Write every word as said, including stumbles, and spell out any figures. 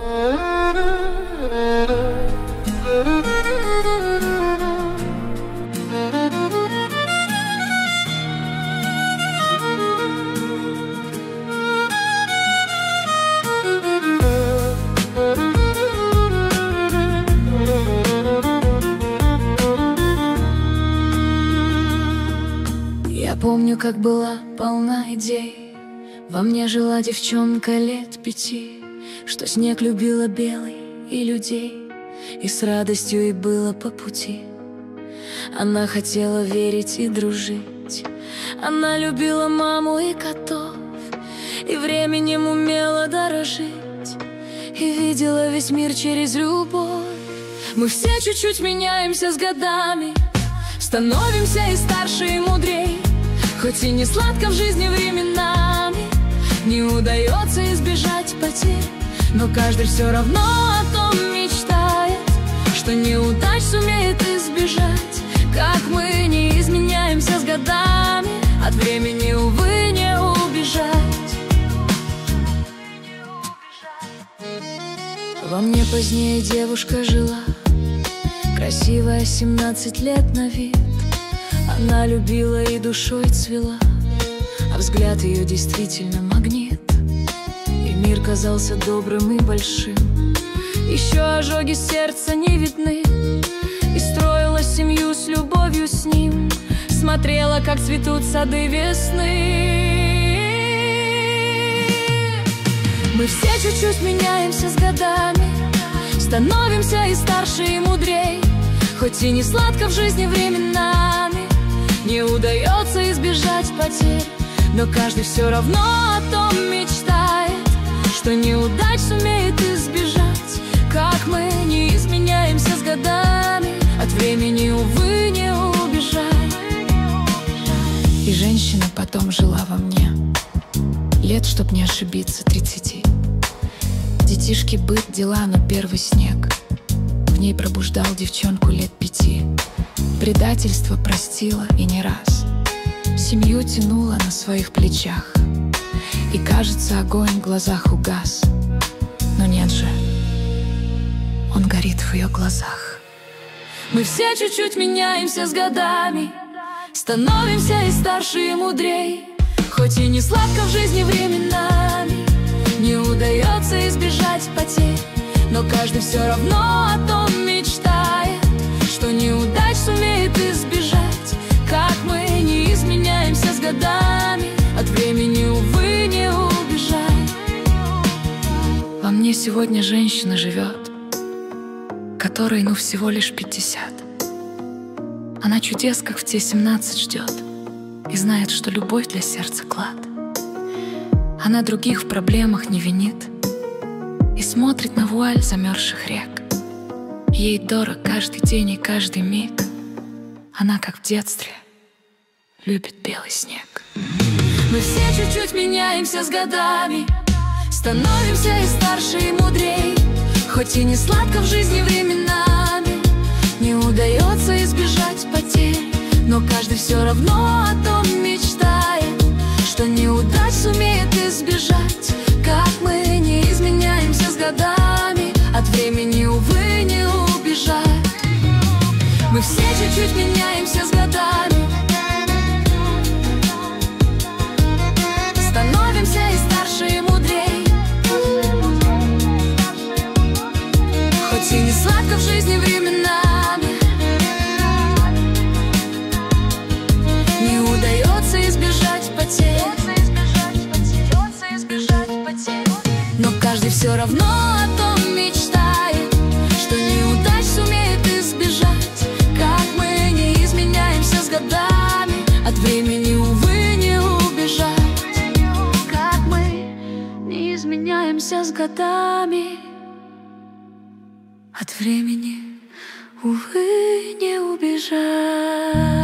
Я помню, как была полна идей. Во мне жила девчонка лет пяти, что снег любила белый и людей, и с радостью ей было по пути. Она хотела верить и дружить. Она любила маму и котов, и временем умела дорожить, и видела весь мир через любовь. Мы все чуть-чуть меняемся с годами, становимся и старше, и мудрей. Хоть и не сладко в жизни временами, не удается избежать потерь, но каждый все равно о том мечтает, что неудач сумеет избежать. Как мы не изменяемся с годами, от времени, увы, не убежать. Во мне позднее девушка жила, красивая, семнадцать лет на вид. Она любила и душой цвела, а взгляд ее действительно магнит. И мир казался добрым и большим, еще ожоги сердца не видны. И строила семью с любовью с ним, смотрела, как цветут сады весны. Мы все чуть-чуть меняемся с годами, становимся и старше, и мудрей. Хоть и не сладко в жизни временами, не удается избежать потерь, но каждый все равно о том мечтает, что неудач сумеет избежать. Как мы не изменяемся с годами, от времени, увы, не убежать. И женщина потом жила во мне, лет, чтоб не ошибиться, тридцати. Детишки, быт, дела, но первый снег в ней пробуждал девчонку лет пяти. Предательство простила и не раз, семью тянула на своих плечах. И кажется, огонь в глазах угас, но нет же, он горит в ее глазах. Мы все чуть-чуть меняемся с годами, становимся и старше, и мудрей. Хоть и не сладко в жизни временами, не удается избежать потерь, но каждый все равно о том мечтает, что неудач сумеет избежать. Как мы не изменяемся с годами, от времени, увы, не убежать. Во мне сегодня женщина живет, которой, ну, всего лишь пятьдесят. Она чудес, как в те семнадцать, ждет и знает, что любовь для сердца клад. Она других в проблемах не винит и смотрит на вуаль замерзших рек. Ей дорог каждый день и каждый миг. Она, как в детстве, любит белый снег. Мы все чуть-чуть меняемся с годами, становимся и старше, и мудрей. Хоть и не сладко в жизни временами, не удается избежать потерь, но каждый все равно о том мечтает, что неудач сумеет избежать. Как мы не изменяемся с годами, от времени, увы, не убежать. Мы все чуть-чуть меняемся с годами, становимся и старше, и мудрей. Хоть и не сладко в жизни временами, не удается избежать потерь, но каждый все равно о том мечтает, что неудач сумеет избежать. Как мы не изменяемся с годами, от времени, увы, не убежать. Как мы не изменяемся с годами, от времени, увы, не убежать.